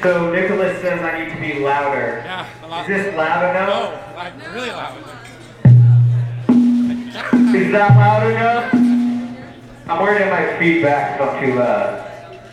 So Nicholas says I need to be louder. Yeah, a lot. Is this loud enough? No, like really loud. Is that loud enough? I'm worried it might feedback if I'm too loud.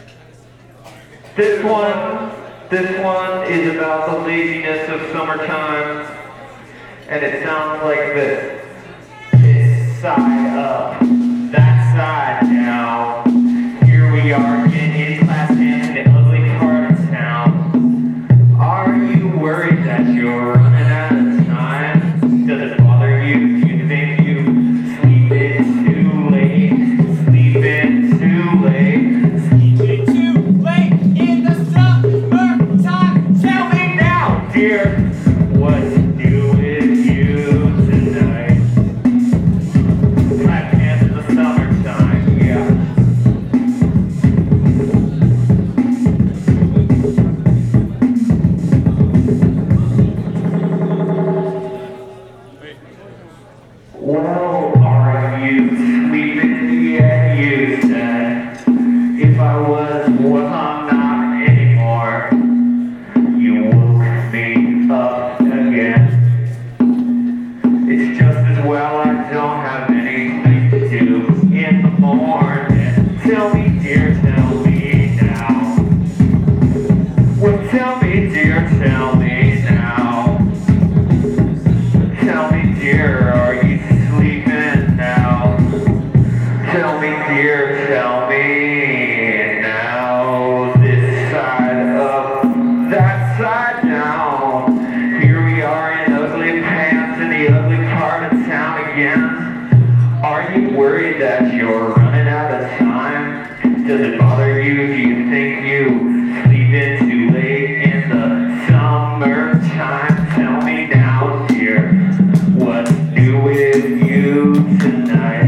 This one is about the laziness of summertime, and it sounds like this. It's side up, that side down. Here we are in class dance in the ugly part of town. Are you worried that you're running out of time? Does it bother you? Do you think you sleep in too late? Sleep in too late? Sleep in too late in the summertime? Tell me now, dear, what's new with you tonight? Clap hands in the summertime, yeah. Well, are you sleeping yet, you said? If I was, well, I'm not anymore. You woke me up again. It's just as well I don't have anything to do in the morning. Tell me, dear, tell me now. Well, tell me, dear, tell me now. Tell me, dear, are you sleeping now? Tell me, dear, tell me now. This side up, that side down. Here we are in ugly pants in the ugly part of town again. Are you worried that you're running out of time? Does it bother you? Do you think you sleep in too late in the summertime? Tell me now, dear, what's new with you tonight?